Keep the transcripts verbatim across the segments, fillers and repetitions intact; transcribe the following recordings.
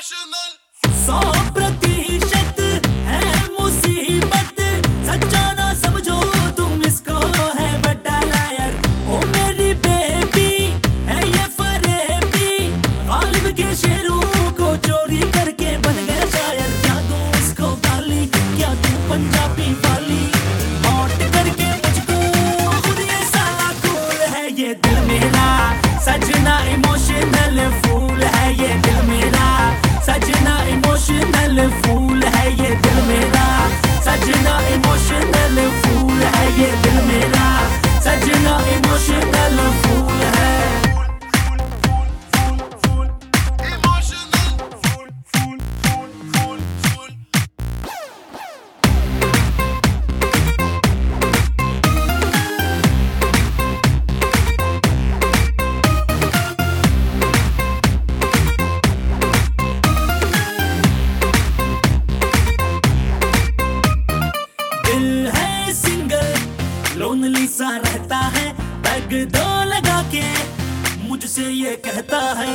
सौ प्रतिशत है मुसीबत, सच्चा ना समझो तुम इसको है बड़ा लायर। ओ मेरी बेबी है ये फरेबी, गालिब के शेरों को चोरी करके बन गया शायर। क्या दूं इसको गाली, क्या दूं पंजाबी वाली, हॉट करके मुझको खुद ये साला कूल है ये दिल मेरा। सजना इमोशनल फूल है ये दिल मेरा, सजना इमोशनल फूल है ये दिल मेरा, सजना इमोशनल फूल है ये दिल मेरा, सजना इमोशनल फूल है। लोनली सा रहता है, पैग दो लगा के मुझसे ये कहता है,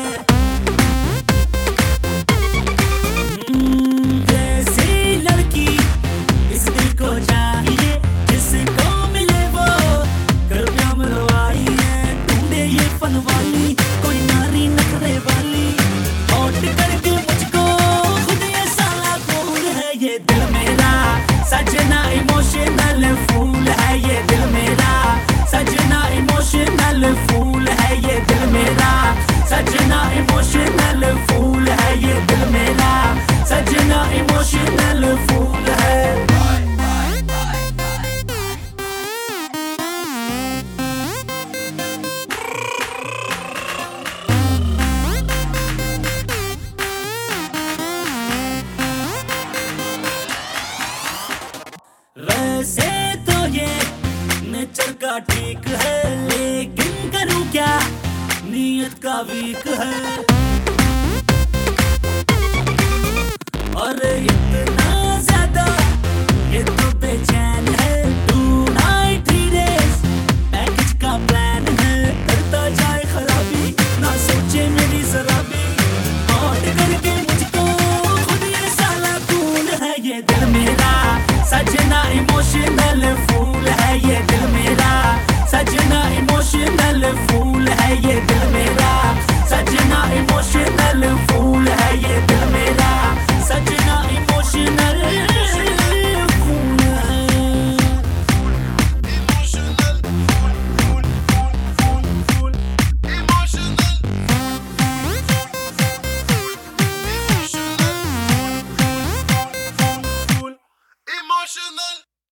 जैसी लड़की इस दिल को चाहिए, जिसको मिले वो कृपया मिलवाइए। ढूंढे ये फन वाली कोई नारी नखरे वाली, हॉट करके मुझको खुद ये साला कूल है ये दिल मेरा। सजना इमोशनल फूल है ये दिल मेरा, सजना इमोशनल फूल है ये दिल मेरा, सजना इमोशनल फूल है ये दिल मेरा, सजना इमोशनल फूल है। वैसे तो ये नेचर का ठीक है, लेकिन करूं क्या नीयत का वीक है।